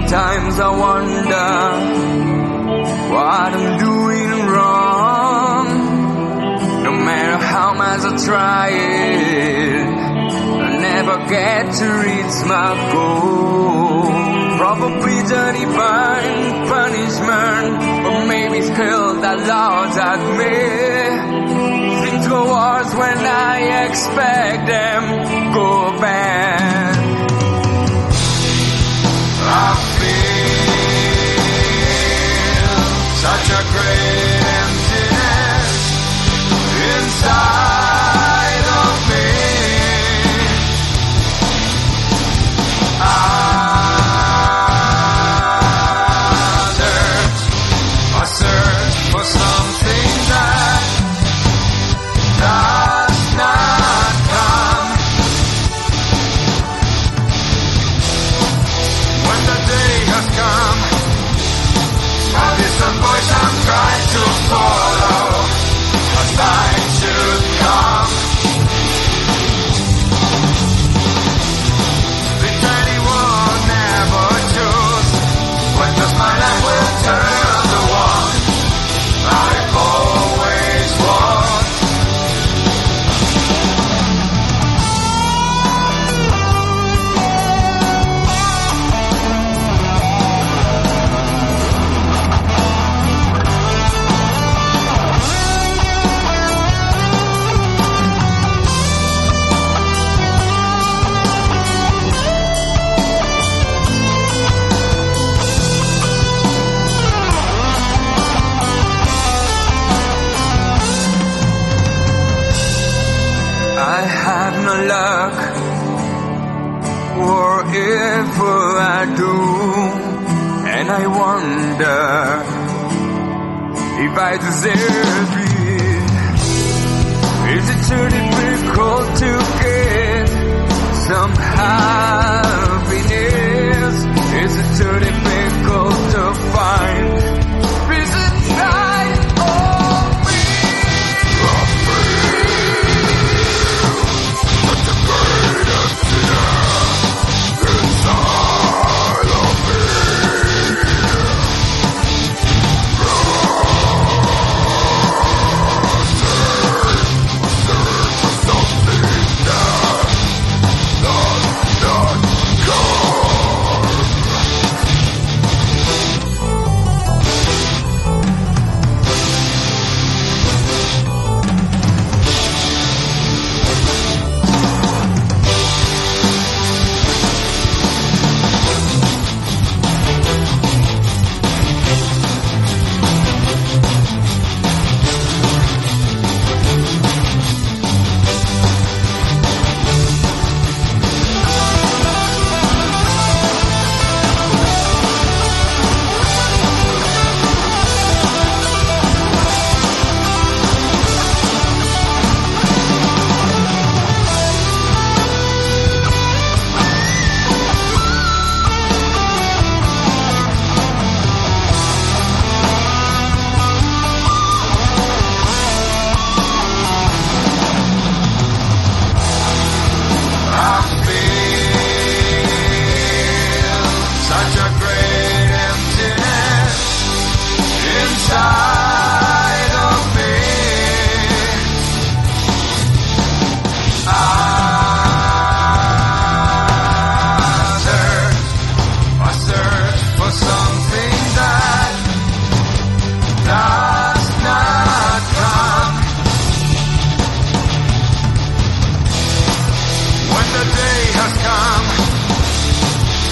Sometimes I wonder what I'm doing wrong. No matter how much I try it, I never get to reach my goal. Probably the divine punishment, or maybe it's hell that laughs at me. Things go worse when I expect them go bad. I feel such a great emptiness inside of me. I search for something that does not come. When the day has come, a distant voice I'm trying to follow, a sign should come. Did anyone never choose when the smile will turn the one I've always walked? I have no luck, whatever I do, and I wonder if I deserve it. Is it too difficult to get some happiness? Is it too difficult to find peace inside of me?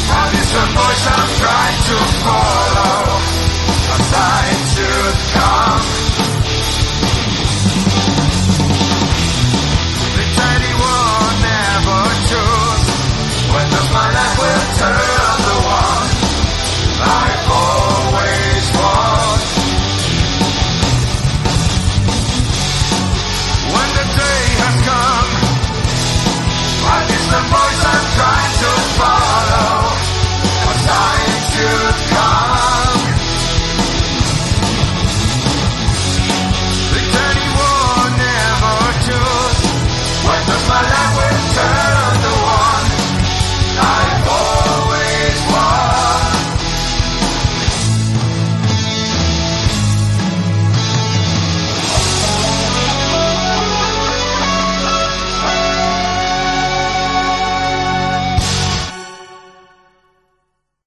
Voice I'm trying to follow, a sign should come.